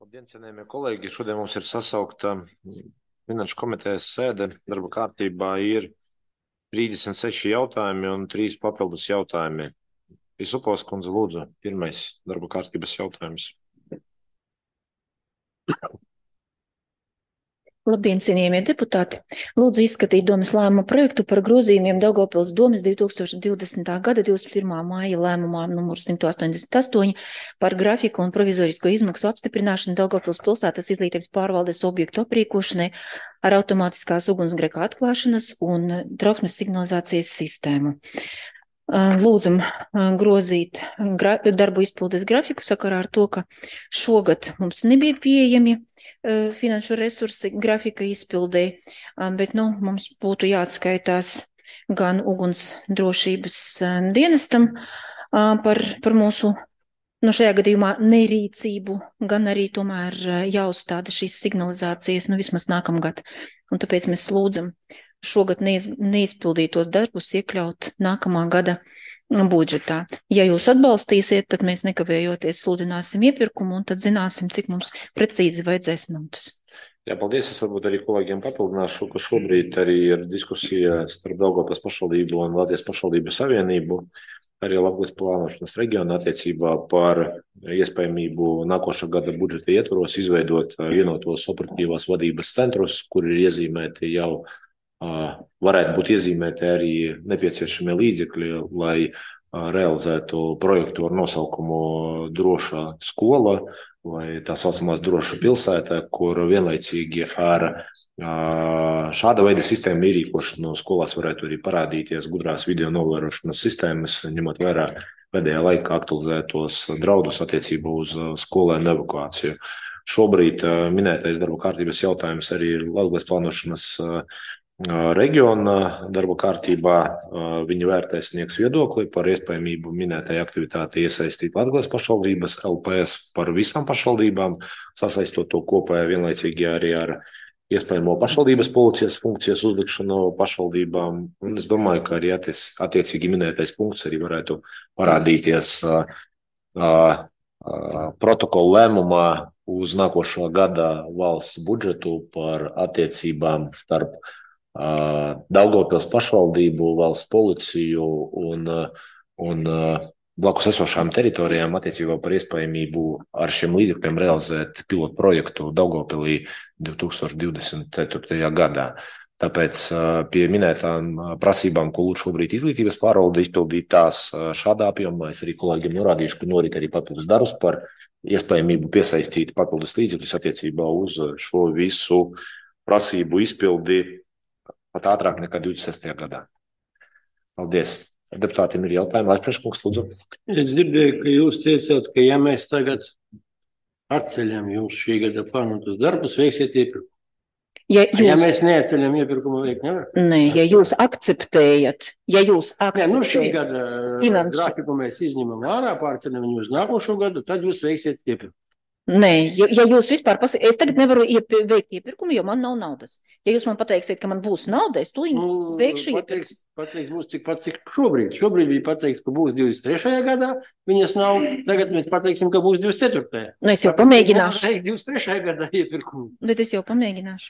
Labdien, cienījamie kolēģi! Šodien mums ir sasaukta Finanšu komitejas sēde. Darba kārtībā ir 36 jautājumi un 3 papildus jautājumi. Isupovs kundze, lūdzu, pirmais darba kārtības jautājums. Labdien, cienījamie deputāti! Lūdzu izskatīt domes lēmuma projektu par grozījumiem Daugavpils domes 2020. gada 21. māja lēmumā numur 188 par grafiku un provizorisko izmaksu apstiprināšanu Daugavpils pilsētas izglītības pārvaldes objektu aprīkošanai ar automātiskās ugunsgrēka atklāšanas un trauksmes signalizācijas sistēmu. Lūdzam grozīt darbu izpildes grafiku sakarā ar to, ka šogad mums nebija pieejami finanšu resursi grafika izpildē, bet mums būtu jāatskaitās gan uguns drošības dienestam par mūsu, šajā gadījumā, nerīcību, gan arī tomēr jāuzstāda šīs signalizācijas, vismaz nākamgad. Un tāpēc mēs lūdzam šogad neizpildītos darbus iekļaut nākamā gada budžetā. Ja jūs atbalstīsiet, tad mēs nekavējoties sludināsim iepirkumu un tad zināsim, cik mums precīzi vajadzēs naudas. Jā, paldies. Es varbūt arī kolēģiem papildināšu, ka šobrīd arī ir diskusija starp Daugavpils pašvaldību un Latvijas pašvaldību savienību, arī Latgales plānošanas reģiona attiecībā par iespējamību nākošā gada budžeta ietvaros izveidot vienotos operatīvās vadības centrus, kur ir iezīmēti jau varētu būt iezīmēti arī nepieciešamie līdzekļi, lai realizētu projektu ar nosaukumu Droša skola vai tā saucamās Droša pilsēta, kur vienlaicīgi ar šāda veida sistēmu ierīkošanu skolās varētu arī parādīties gudrās video novērošanas sistēmas, ņemot vērā pēdējā laikā aktualizētos draudus attiecībā uz skolēnu evakuāciju. Šobrīd minētais darba kārtības jautājums arī ir Latgales plānošanas reģiona darba kārtībā. Viņi vērtēs sniegs viedokli par iespējamību minētai aktivitāti iesaistīt Latgales pašvaldības LPS par visām pašvaldībām, sasaistot to kopējā vienlaicīgi arī ar iespējamo pašvaldības policijas funkcijas uzlikšanu pašvaldībām. Un es domāju, ka arī attiecīgi minētais punkts arī varētu parādīties protokolu lēmumā uz nākošā gada valsts budžetu par attiecībām starp Daugavpils pašvaldību, valsts policiju un blakus esošām teritorijām attiecībā par iespējamību ar šiem līdzekļiem realizēt pilotu projektu Daugavpilī 2024. gadā. Tāpēc pie minētām prasībām, ko lūdzu šobrīd izglītības pārvalde izpildīt tās šādā apjomā, es arī kolēģiem norādīšu, ka norit arī papildus darbs par iespējamību piesaistīt papildus līdzekļus attiecībā uz šo visu prasību izpildi pat ātrāk nekā 26. gadā. Paldies. Deputātiem ir jautājumi. Laikpriekškungs, lūdzu. Es dzirdēju, ka jūs teicāt, ka ja mēs tagad atceļam jums šī gada plānotos darbus, veiksiet iepirkumu. Ja mēs neatceļam iepirkumu, veikt nevar? Nē, ja jūs akceptējat, šī gada grafiku mēs izņemam ārā, pārceļam viņu uz nākošo gadu, tad jūs veiksiet iepirkumu. Nē, ja jūs vispār es tagad nevaru veikt iepirkumu, jo man nav naudas. Ja jūs man pateiksiet, ka man būs nauda, es to veikšu iepirkumu. Pateiks būs tikpat, cik šobrīd. Šobrīd bija pateikts, ka būs 23. gadā, viņas nav. Tagad mēs pateiksim, ka būs 24. Es jau pamēģināšu. 23. gadā iepirkumu. Bet es jau pamēģināšu.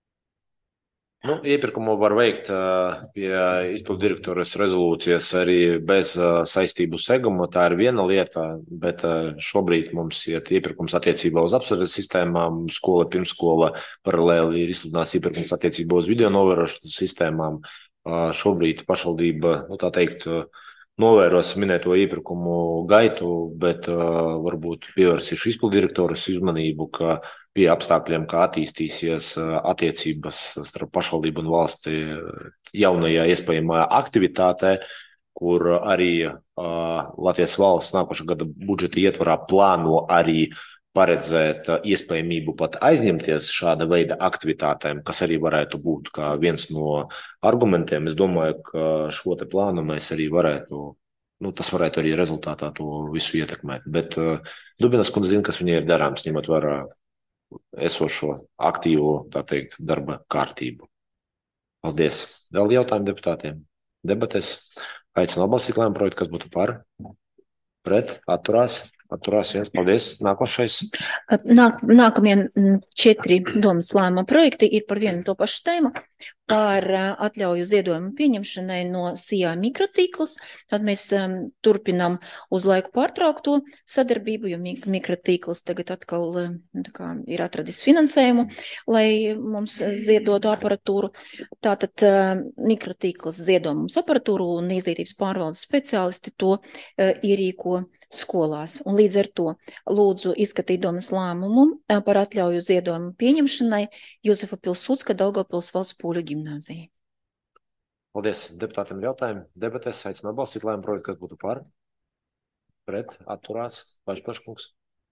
Iepirkumu var veikt pie izpildu direktoras rezolūcijas arī bez saistību seguma. Tā ir viena lieta, bet šobrīd mums iet iepirkums attiecībā uz apsardzes sistēmām, skola, pirmskola, paralēli ir izsludināts iepirkums attiecībā uz video novērošanas sistēmām. Šobrīd pašvaldība, tā teikt, novēros minēto iepirkumu gaitu, bet varbūt pievērsīšu izpildu direktoras uzmanību, ka pie apstākļiem, kā attīstīsies attiecības starp pašvaldību un valsti jaunajā iespējamā aktivitātē, kur arī Latvijas valsts nākošā gada budžeta ietvarā plāno arī paredzēt iespējamību pat aizņemties šāda veida aktivitātēm, kas arī varētu būt kā viens no argumentiem. Es domāju, ka šo te plānu mēs arī varētu, tas varētu arī rezultātā to visu ietekmēt. Bet Dubinas kundze zina, kas viņai ir darāms, ņemot vērā esošo aktīvo, tā teikt, darba kārtību. Paldies. Vēl jautājumi deputātiem? Debates. Aicinu atbalstīt lēmumu projektu, kas būtu par, pret, atturās. Atturās viens. Paldies. Nākošais. Nākamie 4 domas lēmuma projekti ir par vienu to pašu tēmu, par atļauju ziedojumu pieņemšanai no SIA mikrotīkls. Tad mēs turpinām uz laiku pārtraukto sadarbību, jo mikrotīkls tagad atkal ir atradis finansējumu, lai mums ziedotu aparatūru. Tātad mikrotīkls ziedo mums aparatūru un izglītības pārvaldes speciālisti to ierīko skolās. Un līdz ar to lūdzu izskatīt domas lēmumu par atļauju ziedojumu pieņemšanai Jozefa Pilsudska Daugavpils valsts poļu gimnāzija. Paldies. Deputātiem ir jautājumi. Debatēs aicinu atbalstīt lēmumu projektu, kas būtu par. Pret. Atturās. Vaļšpaškungs.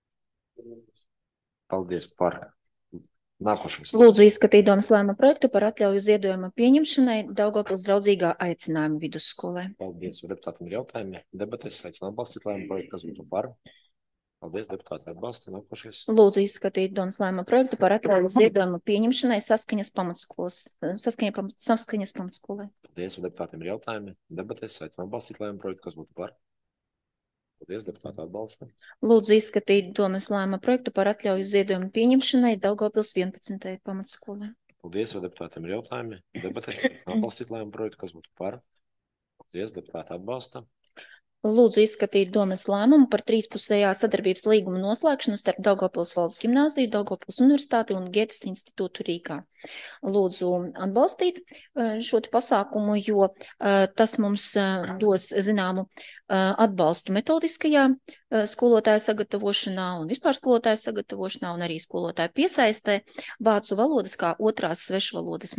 Paldies par. Nākošais. Lūdzu izskatīt domas lēmuma projektu par atļauju ziedojuma pieņemšanai Daugavpils draudzīgā aicinājuma vidusskolē. Paldies. Deputātiem ir jautājumi. Debatēs aicinu atbalstīt lēmumu projektu, kas būtu par. Paldies. Deputāti atbalsta. Nākošais. Lūdzu izskatīt domas lēmuma projektu par atļauju ziedojuma pieņemšanai Saskaņas pamatskolē. Paldies. Deputātiem ir jautājumi. Debatēs aicinu atbalstīt lēmumu projektu, kas būtu par. Paldies. Deputāti atbalsta. Lūdzu izskatīt domas lēmuma projektu par atļauju ziedojumu pieņemšanai Daugavpils 11. pamatskolē. Paldies. Deputātiem ir jautājumi. Debatēs aicinu atbalstīt lēmumu projektu, kas būtu par. Paldies. Deputāti atbalsta. Lūdzu izskatīt domas lēmumu par trīspusējā sadarbības līguma noslēgšanu starp Daugavpils valsts gimnāziju, Daugavpils universitāti un Gētes institūtu Rīgā. Lūdzu atbalstīt šo pasākumu, jo tas mums dos zināmu atbalstu metodiskajā skolotāja sagatavošanā un vispār skolotāja sagatavošanā un arī skolotāja piesaistē vācu valodas kā otrās svešvalodas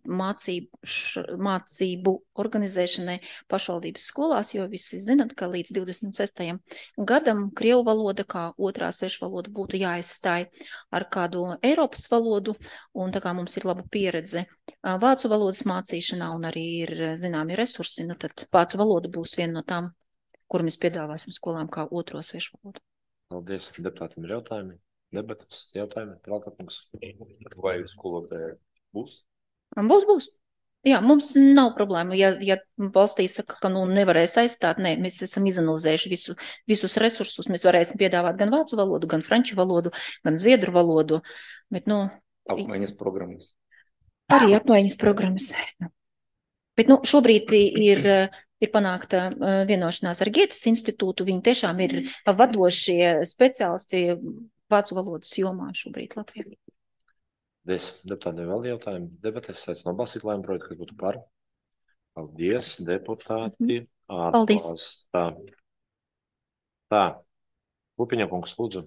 mācību organizēšanai pašvaldības skolās, jo visi zinat, ka līdz 26. gadam krievu valoda kā otrā svešvaloda būtu jāizstāj ar kādu Eiropas valodu, un tā kā mums ir laba pieredze vācu valodas mācīšanā un arī ir zināmi resursi, nu tad vācu valoda būs viena no tām, kuru mēs piedāvāsim skolām kā otro svešvalodu. Paldies. Deputātiem ir jautājumi. Debatas, jautājumi. Prātākungs. Vai skolotāji būs? Būs. Jā, mums nav problēma. Ja valstī saka, ka nevarēs aizstāt, nē, mēs esam izanalizējuši visus resursus. Mēs varēsim piedāvāt gan vācu valodu, gan franču valodu, gan zviedru valodu. Bet, apmaiņas programmas. Arī apmaiņas programmas. Bet šobrīd ir panākta vienošanās ar Gētes institūtu. Viņi tiešām ir vadošie speciālisti vācu valodas jomā šobrīd Latvijā. Paldies. Deputātiem vēl jautājumi. Debatēs aicinu atbalstīt lēmumu projektu, kas būtu par. Paldies, deputāti. Paldies. Tā. Lupiņa kungs, lūdzu.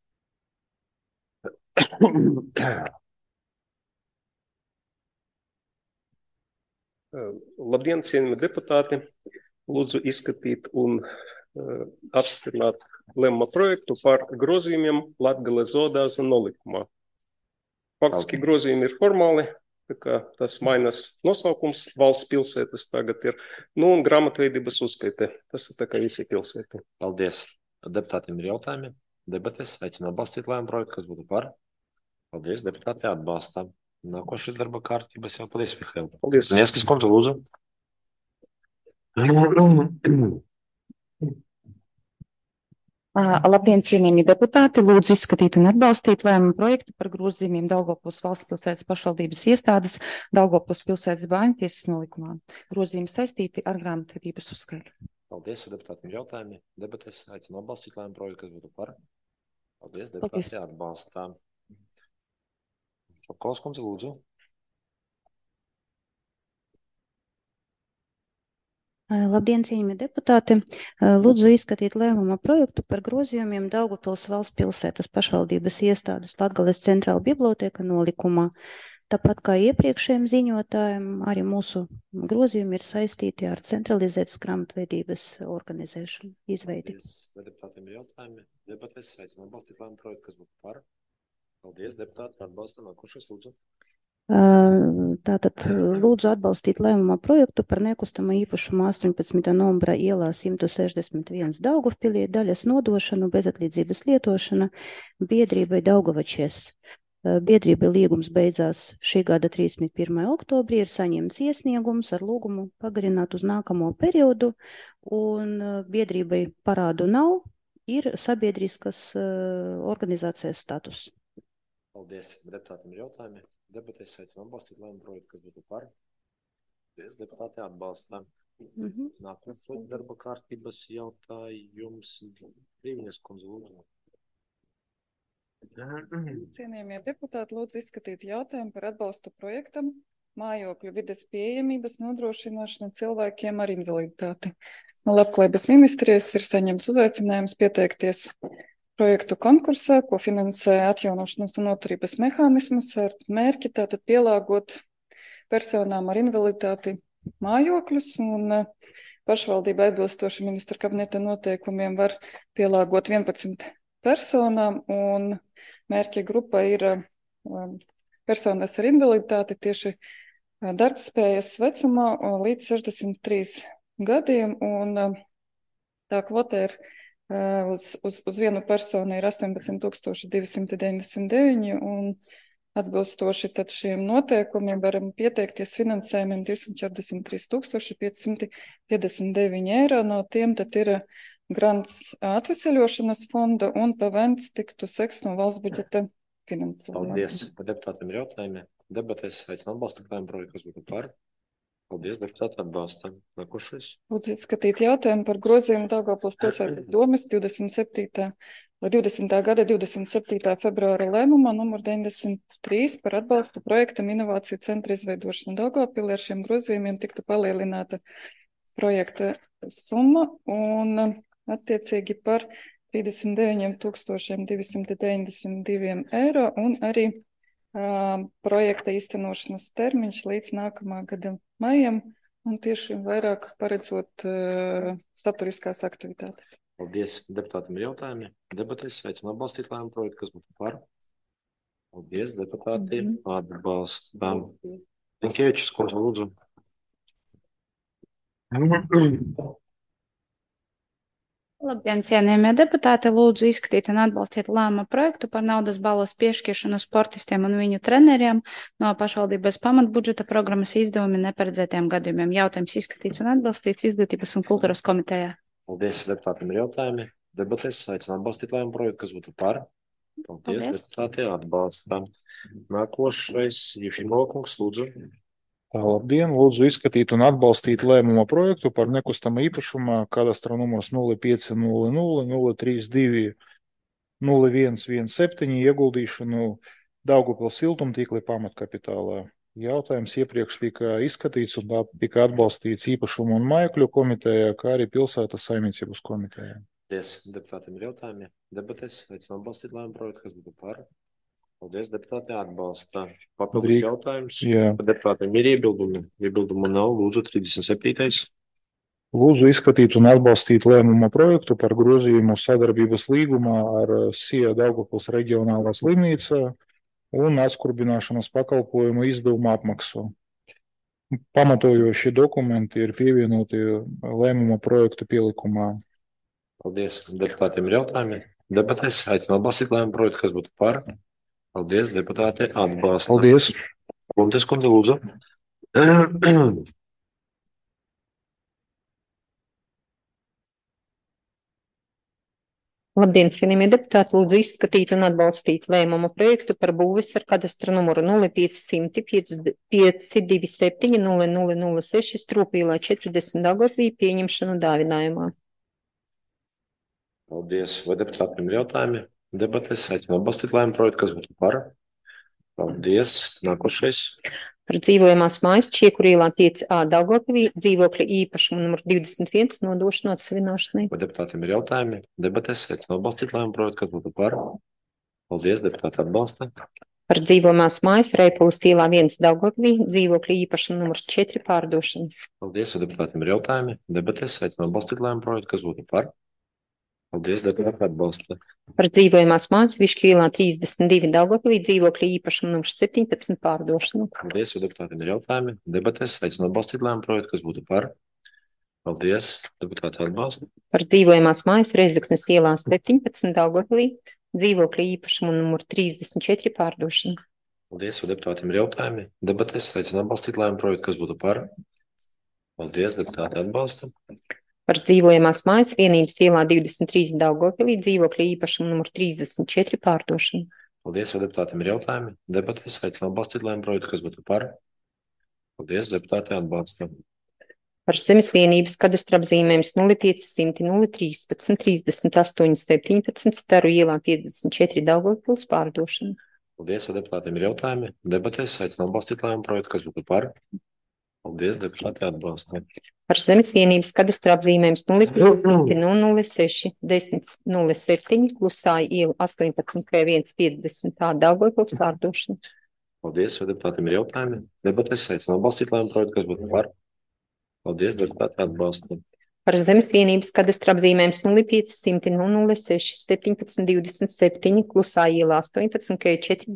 Labdien, cienījami deputāti! Lūdzu izskatīt un apstiprināt lēmuma projektu par grozījumiem Latgales zodāza nolikumā. Faktiski grozījumi ir formāli, tā kā tas mainas nosaukums, valsts pilsētas tagad ir, un grāmatveidības uzskaite. Tas ir tā kā visi pilsēti. Paldies. Deputātiem ir jautājumi. Debates aicinu atbalstīt lēmumu projektu, kas būtu par. Paldies, deputāti atbalsta. Nākošais darba kārtības jau. Paldies, Mihail. Paldies. Nieskas kundze, lūdzu. Labdien, cienījamie deputāti! Lūdzu izskatīt un atbalstīt lēmumu projektu par grozījumiem Daugavpils valsts pilsētas pašvaldības iestādes Daugavpils pilsētas bāņu tiesas nolikumā. Grozījumi saistīti ar grāmatvedības uzskaitu. Paldies, deputātiem jautājumi. Debates aicinu atbalstīt lēmumu projektu, kas būtu par. Paldies, deputāti atbalstā. Šopkovs kundze, lūdzu. Labdien, cienījamie deputāti! Lūdzu izskatīt lēmuma projektu par grozījumiem Daugavpils valsts pilsētas pašvaldības iestādes Latgales centrāla biblioteka nolikumā. Tāpat kā iepriekšējiem ziņotājiem, arī mūsu grozījumi ir saistīti ar centralizētas grāmatvedības organizēšanu, izveidi. Deputātiem ir jautājumi. Debates aicinu atbalstīt lēmumu projektu, kas būtu par. Paldies, deputāti, atbalsta. Nākošais, lūdzu. Tātad lūdzu atbalstīt lēmuma projektu par nekustamo īpašumu 18. novembra ielā 161 Daugavpilī daļas nodošanu bezatlīdzības lietošana biedrībai Daugavačies. Biedrībai līgums beidzās šī gada 31. oktobrī, ir saņemts iesniegums ar lūgumu pagarināt uz nākamo periodu, un biedrībai parādu nav, ir sabiedriskas organizācijas status. Paldies. Deputātiem ir jautājumi. Debatēs aicinu atbalstīt lēmumu projektu, kas būtu par. Paldies. Deputāti atbalstā. Nākamais darba kārtības jautājums. Brīvinies kundze, lūdzu. Cienījamie deputāti, lūdzu izskatīt jautājumu par atbalstu projektam mājokļu vides pieejamības nodrošināšana cilvēkiem ar invaliditāti. No Labklājības ministrijas ir saņemts uzaicinājums pieteikties projektu konkursā, ko finansē atjaunošanas un noturības mehānismus ar mērķi tātad pielāgot personām ar invaliditāti mājokļus, un pašvaldība atbilstoši ministra kabineta noteikumiem var pielāgot 11 personām, un mērķa grupa ir personas ar invaliditāti tieši darbspējas vecumā līdz 63 gadiem, un tā kvota ir uz vienu personu ir 18,299, un atbilstoši tad šiem noteikumiem varam pieteikties finansējumiem 243,559 eiro, no tiem tad ir grants atveseļošanas fonda un pavents tiktu seks no valsts budžeta finansējuma. Paldies. Deputātiem ir jautājumi. Debatēs aicinu atbalstīt lēmumu projektu, kas būtu par. Paldies, deputāti atbalsta. Nākošais. Lūdzu izskatīt jautājumu par grozījumu Daugavpils pilsētas domes 20. gada 27. februāra lēmumā numur 93 par atbalstu projektam Inovāciju centra izveidošanu Daugavpilī. Ar šiem grozījumiem tiktu palielināta projekta summa un attiecīgi par 39,292 eiro, un arī projekta īstenošanas termiņš līdz nākamā gada maijam, un tieši vairāk paredzot saturiskās aktivitātes. Paldies. Deputātiem ir jautājumi. Debatēs aicinu atbalstīt lēmumu projektu, kas būtu par. Paldies, deputāti. Atbalstām. Linkievičs, ko lūdzu. Labdien, cienījamie deputāti, lūdzu izskatīt un atbalstīt lēmumu projektu par naudas balvas piešķiršanu sportistiem un viņu treneriem no pašvaldības pamatbudžeta programmas izdevumi neparedzētiem gadījumiem. Jautājums izskatīts un atbalstīts Izglītības un kultūras komitejā. Paldies, deputātiem ir jautājumi. Debatēs aicinu atbalstīt lēmumu projektu, kas būtu par. Paldies. Deputāti atbalstām. Nākošais Jefimova kungs, lūdzu. Labdien, lūdzu izskatīt un atbalstīt lēmuma projektu par nekustama īpašuma kadastra numurs 0500-032-0117 ieguldīšanu Daugavpils siltumtīkla pamatkapitālā. Jautājums iepriekš tika izskatīts un tika atbalstīts īpašumu un mājokļu komitejā, kā arī pilsētas saimniecības komitejā. Paldies, deputātiem ir jautājumi. Debatēs aicinu atbalstīt lēmumu projektu, kas būtu par. Paldies, deputāti atbalsta. Papildus jautājums. Jā. Deputātiem ir iebildumi. Iebildumu nav. Lūdzu, 37. Lūdzu izskatīt un atbalstīt lēmuma projektu par grozījumu sadarbības līgumā ar SIA Daugavpils reģionālā slimnīca un atskurbināšanas pakalpojumu izdevumu apmaksu. Pamatojoši dokumenti ir pievienoti lēmuma projektu pielikumā. Paldies, deputātiem ir jautājumi. Debatēs aicinu atbalstīt lēmumu projektu, kas būtu par. Paldies, deputāti atbalsta. Paldies. Kuntes kundze, lūdzu. Labdien, cienījamie deputāti, lūdzu izskatīt un atbalstīt lēmuma projektu par būves ar kadastra numuru 0500-527-0006 Strūpīlā 40 Daugavpilī pieņemšanu dāvinājumā. Paldies. Vai deputātiem ir jautājumi? Debatēs aicinu atbalstīt lēmumu projektu, kas būtu par. Paldies. Nākošais. Par dzīvojamās mājas Čiekurīlā 5A Daugavpilī dzīvokļa īpašumu numur 21 nodošanu atsevināšanai. Vai deputātiem ir jautājumi? Debatēs aicinu atbalstīt lēmumu projektu, kas būtu par. Paldies. Deputāti atbalsta. Par dzīvojamās mājas Reipulas ielā 1 Daugavpilī dzīvokļa īpašumu numur 4 pārdošanu. Paldies. Vai deputātiem ir jautājumi? Debatēs aicinu atbalstīt lēmumu projektu, kas būtu par. Paldies, deputāti atbalsta. Par dzīvojamās mājas Višķu ielā 32 Daugavpilī dzīvokļa īpašumu numur 17 pārdošanu. Paldies, vai deputātiem ir jautājumi? Debatēs aicinu atbalstīt lēmumu projektu, kas būtu par. Paldies, deputāti atbalsta. Par dzīvojamās mājas Reizeknes ielā 17 Daugavpilī dzīvokļa īpašumu numur 34 pārdošanu. Paldies, vai deputātiem ir jautājumi? Debatēs aicinu atbalstīt lēmumu projektu, kas būtu par. Paldies, deputāti atbalsta. par dzīvojamās mājas vienības ielā 23 Daugavpilī dzīvokļa īpašumu numur 34 pārdošanu. Paldies, vai deputātiem ir jautājumi? Debatēs aicinu atbalstīt lēmumu projektu, kas būtu par. Paldies, deputāti atbalsta. Par zemes vienības kadastra apzīmējums 0500 013 38 17 Staru ielā 54 Daugavpils pārdošanu. Paldies, vai deputātiem ir jautājumi? Debatēs aicinu atbalstīt lēmumu projektu, kas būtu par. Paldies, deputāti atbalsta. Par zemes vienības kadastra apzīmējums 0500 006 10 07 Klusā iela 18 K1 50 Daugavpils pārdošanu. Paldies, vai deputātiem ir jautājumi? Debatēs aicinu atbalstīt lēmumu projektu, kas būtu par. Paldies, deputāti atbalsta. Par zemes vienības kadastra apzīmējums 0500 006 17 27 Klusā iela 18 K4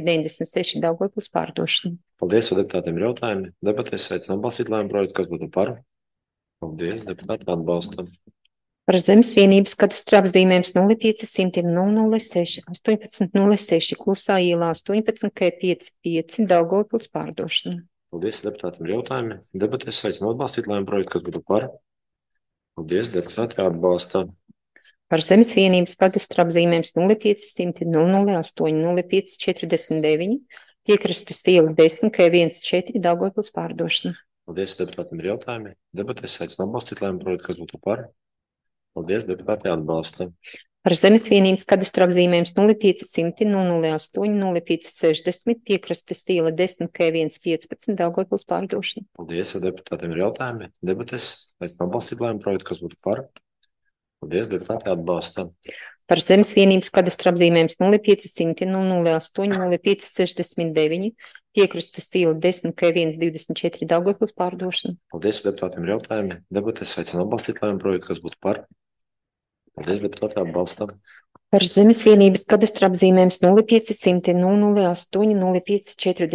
296 Daugavpils pārdošanu. Paldies, vai deputātiem ir jautājumi? Debatēs aicinu atbalstīt lēmumu projektu, kas būtu par. Paldies, deputāti atbalsta. Par zemes vienības kadastra apzīmējums 0500 006 18 06 Klusā ielā 18 K55 Daugavpils pārdošanu. Paldies, deputātiem ir jautājumi. Debatēs aicinu atbalstīt lēmumu projektu, kas būtu par. Paldies, deputāti atbalsta. Par zemes vienības kadastra apzīmējums 0500 008 05 49 Piekrastes iela 10 K14 Daugavpils pārdošana. Paldies, deputātiem ir jautājumi. Debatēs aicinu atbalstīt lēmumu projektu, kas būtu par. Paldies, deputāti atbalsta. Par zemes vienības kadastra apzīmējums 0500 008 05 60 Piekrastes iela 10 K115 Daugavpils pārdošana. Paldies, vai deputātiem ir jautājumi. Debatēs aicinu atbalstīt lēmumu projektu, kas būtu par. Paldies, deputāti atbalsta. Par zemes vienības kadastra apzīmējums 0500 008 05 69 Piekrastes iela 10 K124 Daugavpils pārdošana. Paldies, deputātiem ir jautājumi. Debatēs aicinu atbalstīt lēmumu projektu, kas būtu par. Paldies, deputāti atbalsta. Par zemes vienības kadastra apzīmējums 0500 008 05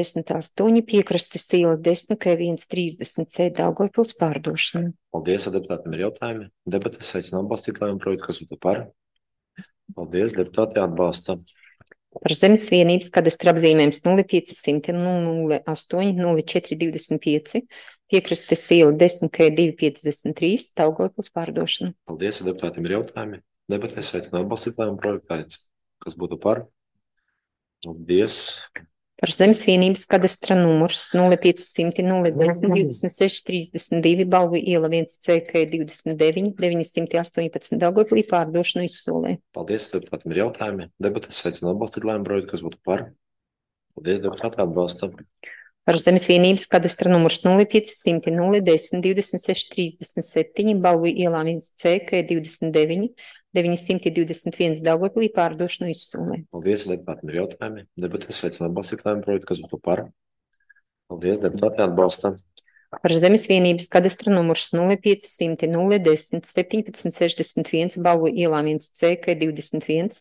48 Piekrastes iela 10 K130 Daugavpils pārdošana. Paldies, deputātiem ir jautājumi. Debatēs aicinu atbalstīt lēmumu projektu, kas būtu par. Paldies, deputāti atbalsta. Par zemes vienības kadastra apzīmējums 0500 008 04 25 Piekrastes iela 10 K253 Daugavpils pārdošana. Paldies, deputātiem ir jautājumi. Debatēs aicinu atbalstīt lēmumu projektu, kas būtu par. Paldies. Par zemes vienības kadastra numurs 0500 010 26 32 Balvu iela 1CK 29 918 Daugavpilī pārdošanu izsolē. Paldies, deputātiem ir jautājumi. Debatēs aicinu atbalstīt lēmumu projektu, kas būtu par. Paldies, deputāti atbalsta. Par zemes vienības kadastra numurs 0500 010 26 37 Balvu ielā 1CK 29 921 Daugavpilī pārdošanu izsolē. Paldies, deputātiem ir jautājumi. Debatēs aicinu atbalstīt lēmumu projektu, kas būtu par. Paldies, deputāti atbalsta. Par zemes vienības kadastra numurs 0500 010 17 61 Balvu ielā 1CK 21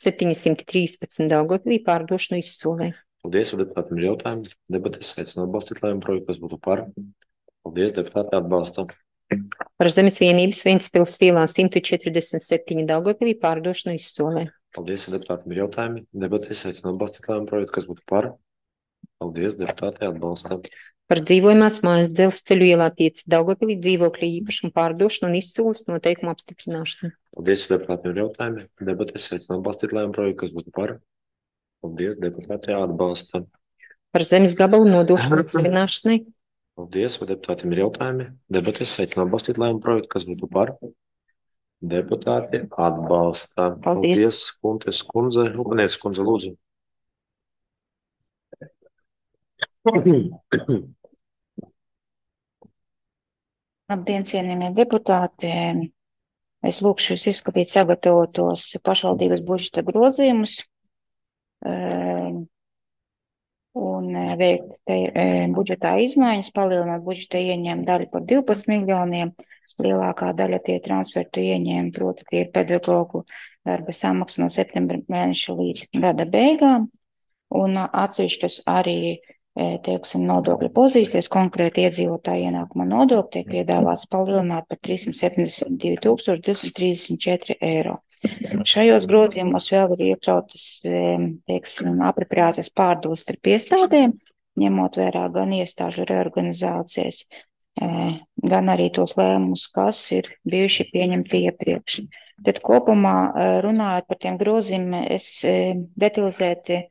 713 Daugavpilī pārdošanu izsolē. Paldies, deputātiem ir jautājumi. Debatēs aicinu atbalstīt lēmumu projektu, kas būtu par. Paldies, deputāti atbalsta. Par zemes vienības Ventspils ielā 147 Daugavpilī pārdošanu izsolē. Paldies, deputātiem ir jautājumi. Debatēs aicinu atbalstīt lēmumu projektu, kas būtu par. Paldies, deputāti atbalsta. Par dzīvojamās mājas Dzelzceļu ielā 5 Daugavpilī dzīvokļa īpašumu pārdošanu un izsoles noteikumu apstiprināšanu. Paldies, deputātiem ir jautājumi. Debatēs aicinu atbalstīt lēmumu projektu, kas būtu par. Paldies, deputāti atbalsta. Par zemes gabalu nodošanu atsevināšanai. Paldies, vai deputātiem ir jautājumi. Debatēs aicinu atbalstīt lēmumu projektu, kas būtu par. Deputāti atbalsta. Paldies. Kuntes kundze, Upanieces kundze, lūdzu. Labdien, cienījamie deputāti! Es lūkšu jūs izskatīt sagatavotos pašvaldības budžeta grozījumus un veikt budžetā izmaiņas, palielināt budžeta ieņēmumu daļu par 12 miljoniem. Lielākā daļa tie transfertu ieņēmumi, proti tie ir pedagogu darba samaksa no septembra mēneša līdz gada beigām. Un atsevišķas arī, teiksim, nodokļu pozīcijas, konkrēti iedzīvotāju ienākuma nodokļu tiek piedāvāts palielināt par 372 234 eiro. Šajos grozījumos vēl ir iekļautas, teiksim, apropriācijas pārdalas starp iestādēm, ņemot vērā gan iestāžu reorganizācijas, gan arī tos lēmumus, kas ir bijuši pieņemti iepriekš. Tad kopumā runājot par tiem grozījumiem, es detalizēti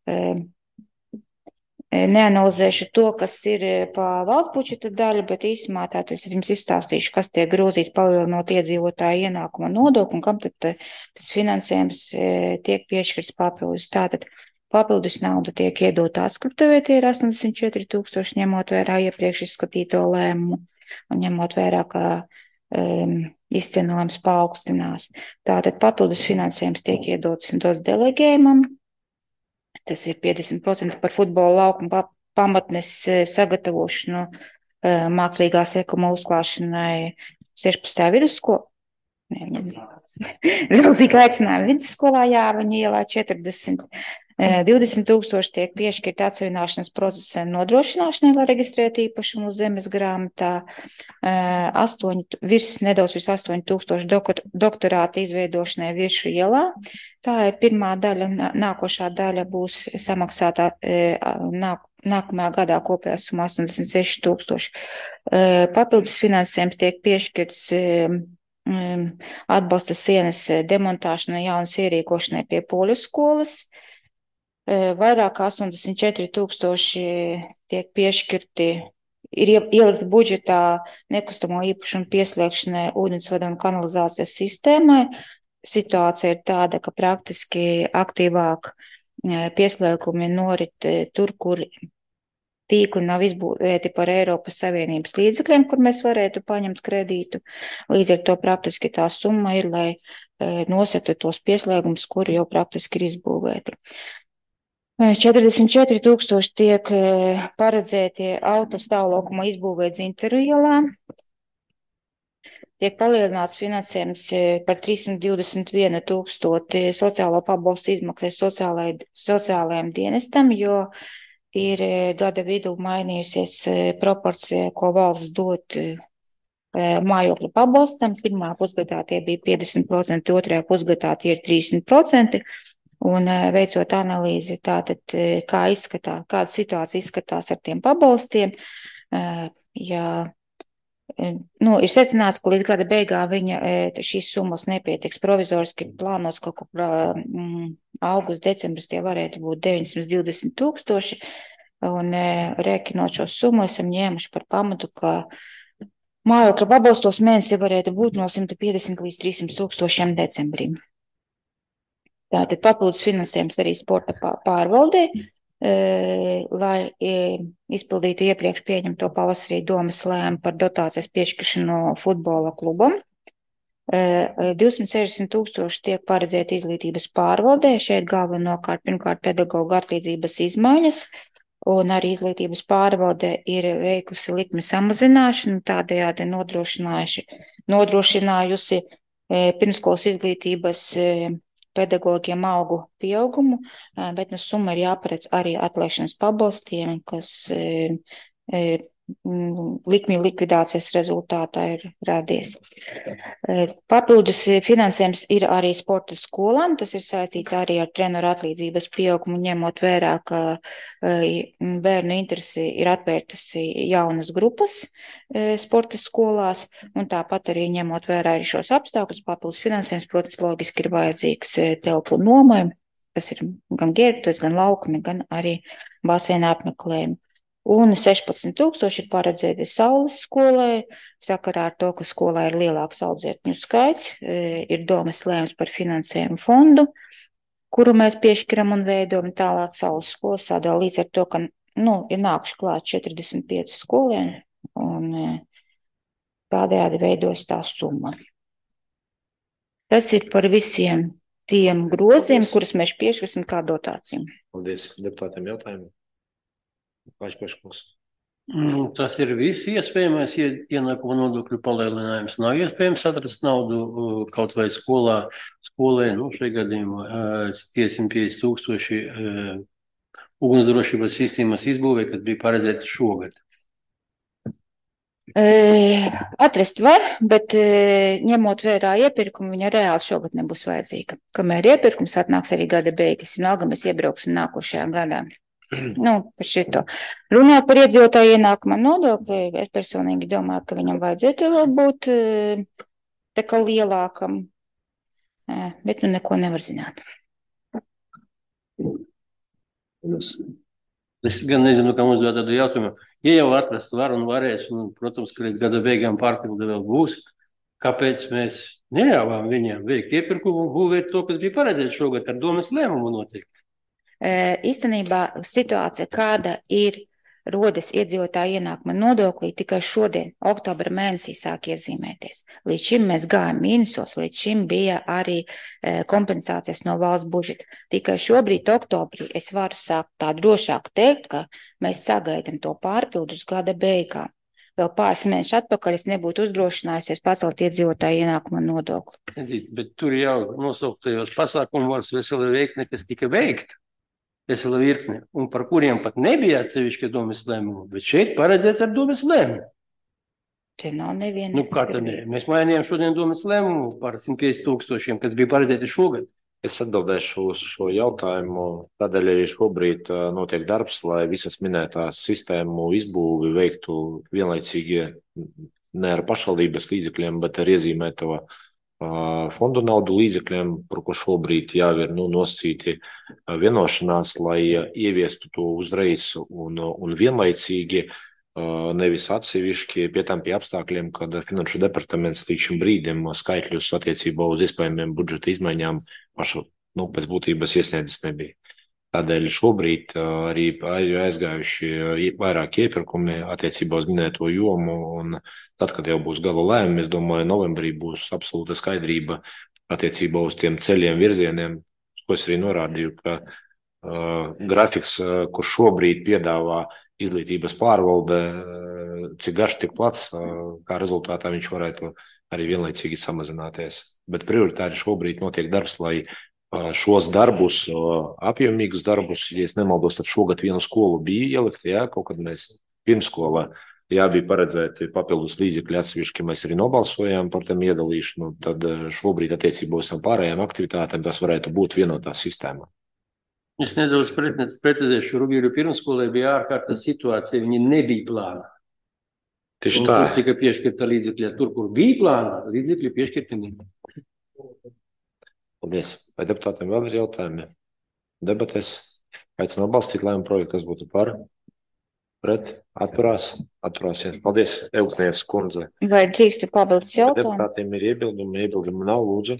neanalizēšu to, kas ir pa valsts budžeta daļu, bet īsumā tātad es jums izstāstīšu, kas tiek grozīts palielinot iedzīvotāju ienākuma nodokli un kam tad tas finansējums tiek piešķirts papildus. Tātad papildus nauda tiek iedota atskriптuvē, tie ir 84 000, ņemot vērā iepriekš izskatīto lēmumu un ņemot vērā, ka izcenojums paaugstinās. Tātad papildus finansējums tiek iedots delegējumam. Tas ir 50% par futbola laukumu pamatnes sagatavošanu mākslīgās ekuma uzklāšanai 16. vidusskola. Milzīgi aicinājumi vidusskolā, Jāvaņu ielā 40. 20 000 tiek piešķirti atsevināšanas procesa nodrošināšanai, lai reģistrētu īpašumu zemes grāmatā. Nedaudz virs 8 000 doktorāta izveidošanai Viršu ielā. Tā ir pirmā daļa, nākošā daļa būs samaksātā nākamajā gadā kopējā summa 86 000. Papildus finansējums tiek piešķirts atbalsta sienas demontāšanai jaunas ierīkošanai pie poļu skolas. Vairāk kā 84 000 tiek piešķirti, ir ielikti budžetā nekustamo īpašumu pieslēgšanai ūdensvada un kanalizācijas sistēmai. Situācija ir tāda, ka praktiski aktīvāk pieslēgumi norit tur, kur tīkli nav izbūvēti par Eiropas Savienības līdzekļiem, kur mēs varētu paņemt kredītu. Līdz ar to praktiski tā summa ir, lai nosaktu tos pieslēgumus, kuri jau praktiski ir izbūvēti. 44 000 tiek paredzēti autostāvlaukuma izbūvē Dzintaru ielā. Tiek palielināts finansējums par 321 000 sociālo pabalstu izmaksas sociālajiem dienestam, jo ir gada vidū mainījusies proporcija, ko valsts dot mājokļu pabalstam. Pirmā pusgadā tie bija 50%, otrajā pusgadā tie ir 30%. Un veicot analīzi, tātad, kāda situācija izskatās ar tiem pabalstiem, ir secināts, ka līdz gada beigām šīs summas nepietiks provizoriski, plānos kaut kur augusts, decembris tie varētu būt 920 000, un rēķinot šo summu esam ņēmuši par pamatu, ka mājokļa pabalstos mēnesī varētu būt no 150 līdz 300 000 decembrim. Tātad papildus finansējums arī sporta pārvaldē, lai izpildītu iepriekš pieņemto pavasarī domas lēmumu par dotācijas piešķiršanu futbola klubam. 260 000 tiek paredzēti izglītības pārvaldē. Šeit galvenokārt pirmkārt pedagoģu atlīdzības izmaiņas, un arī izglītības pārvaldē ir veikusi likmi samazināšanu, tādējādi nodrošinājusi pirmskolas izglītības pedagogiem algu pieaugumu, bet summa ir jāparedz arī atlaišanas pabalstiem, kas likmju likvidācijas rezultātā ir radies. Papildus finansējums ir arī sporta skolām, tas ir saistīts arī ar treneru atlīdzības pieaugumu, ņemot vērā, ka bērnu interesi ir atvērtas jaunas grupas sporta skolās, un tāpat arī ņemot vērā arī šos apstākļus, papildus finansējums, protams, logiski ir vajadzīgs telpu nomai, kas ir gan ģērbtuves, gan laukumi, gan arī basēna apmeklējumi. Un 16 000 ir paredzēti saules skolai, sakarā ar to, ka skolā ir lielāks audzēkņu skaits, ir domas lēmums par finansējumu fondu, kuru mēs piešķiram un veidojam tālāk saules skolas sādāl līdz ar to, ka, ir nākuši klāt 45 skolēni, un tādējādi veidojas tā summa. Tas ir par visiem tiem groziem, kurus mēs piešķirsim kā dotāciju. Paldies deputātiem jautājumiem. Tas ir viss iespējamais ienākuma nodokļu palielinājums. Nav iespējams atrast naudu kaut vai skolē, šajā gadījumā 150 000 ugunsdrošības sistēmas izbūvē, kas bija paredzēta šogad. Atrast var, bet ņemot vērā iepirkumu, viņa reāli šogad nebūs vajadzīga. Kamēr iepirkums atnāks arī gada beigas, vienalga mēs iebrauksim nākošajā gadā. Par šito. Runāt par iedzīvotāju ienākuma nodokli, es personīgi domāju, ka viņam vajadzētu vēl būt tā kā lielākam, bet neko nevar zināt. Es gan nezinu, kā mums vēl tādu jautājumu. Ja jau atrast var un varēs, un, protams, ka līdz gada beigām pārpilde vēl būs, kāpēc mēs neļāvām viņiem veikt iepirkumu un būvēt to, kas bija paredzēts šogad ar domas lēmumu noteikti? Īstenībā situācija, kāda ir rodas iedzīvotāju ienākuma nodoklī, tikai šodien, oktobra mēnesī sāk iezīmēties. Līdz šim mēs gājām mīnusos, līdz šim bija arī kompensācijas no valsts budžeta. Tikai šobrīd, oktobrī, es varu sākt tā drošāk teikt, ka mēs sagaidām to pārpildu uz gada beigām. Vēl pāris mēnešus atpakaļ es nebūtu uzdrošinājusies pacelt iedzīvotāju ienākuma nodokli. Bet tur jau nosauktajos pasākumos veseli veikni, kas tika veikti. Vesela virkne, un par kuriem pat nebija atsevišķi domas lēmumu, bet šeit paredzēts ar domas lēmumu. Te nav neviena. Kā tad ne? Mēs mainījām šodien domas lēmumu par 150 000, kas bija paredzēti šogad. Es atbildēšu uz šo jautājumu. Tādēļ arī šobrīd notiek darbs, lai visas minētās sistēmu izbūvi veiktu vienlaicīgi ne ar pašvaldības līdzekļiem, bet ar iezīmēto fondu naudu līdzekļiem, par ko šobrīd jau ir nosacīti vienošanās, lai ieviestu to uzreiz un vienlaicīgi, nevis atsevišķi pie apstākļiem, kad Finanšu departaments līdz šim brīdim skaitļus attiecībā uz iespējamiem budžeta izmaiņām pašu pēc būtības iesniedzis nebija. Tādēļ šobrīd arī ir aizgājuši vairāk iepirkumi attiecībā uz minēto jomu, un tad, kad jau būs gala lēmumi, es domāju, novembrī būs absolūta skaidrība attiecībā uz tiem ceļiem, virzieniem, uz ko es arī norādīju, ka grafiks, kur šobrīd piedāvā izglītības pārvalde, cik garš, tik plats, kā rezultātā viņš varētu arī vienlaicīgi samazināties. Bet prioritāri šobrīd notiek darbs, lai šos darbus, apjomīgus darbus, ja es nemaldos, tad šogad vienu skolu bija ielikti, kaut kad mēs pirmskolā, bija paredzēti papildus līdzekļi atsevišķi, mēs arī nobalsojām par tiem iedalīšanu, tad šobrīd attiecībā uz pārējām aktivitātēm tas varētu būt vienotā sistēmā. Es nedaudz precizēšu, Rugīļu pirmskolē bija ārkārtas situācija, viņi nebija plāna. Tieši tā. Tur tika piešķirta līdzekļi, tur, kur bija plāna, līdzekļi piešķirti nebija. Paldies. Vai deputātiem vēl ir jautājumi? Debatēs. Aicinu atbalstīt lēmumu projektu, kas būtu par, pret, atturāsies. Paldies, Eugēnijas kundze. Vai drīkst papildus jautājumu? Deputātiem ir iebildumi nav, lūdzu.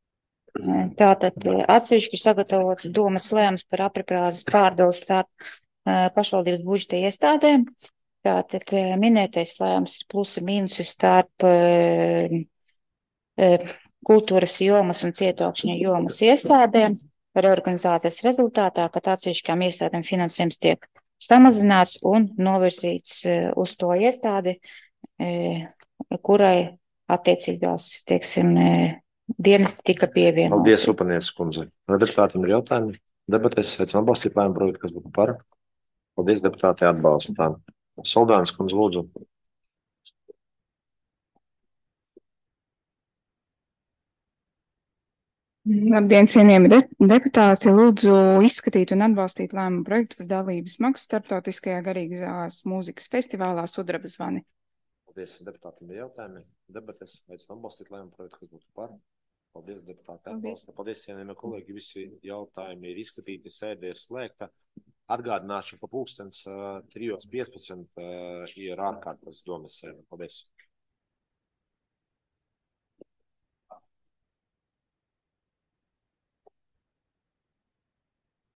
Tātad atsevišķi sagatavots domas lēmums par apropriācijas pārdalu starp pašvaldības budžeta iestādēm. Tātad minētais lēmums ir plusi mīnusi starp kultūras jomas un cietokšņa jomas iestādēm par organizācijas rezultātā, kad atsevišķām iestādēm finansējums tiek samazināts un novirzīts uz to iestādi, kurai attiecīgās, dienesti tika pievienoti. Paldies, Upanieces kundze. Vai deputātiem ir jautājumi? Debatēs aicinu atbalstīt lēmumu projektu, kas būtu par. Paldies, deputāti, atbalstām. Soldāns kundze, lūdzu. Labdien, cienījami deputāti! Lūdzu izskatīt un atbalstīt lēmumu projektu par dalības maksu starptautiskajā garīgās mūzikas festivālā Sudraba zvani. Paldies, deputātiem ir jautājumi. Debates aicinu atbalstīt lēmumu projektu, kas būtu par. Paldies, deputāti, atbalsta. Paldies, cienījamie kolēģi, visi jautājumi ir izskatīti, sēde ir slēgta. Atgādināšu, ka pulkstens 3:15 ir ārkārtas domas sēde. Paldies!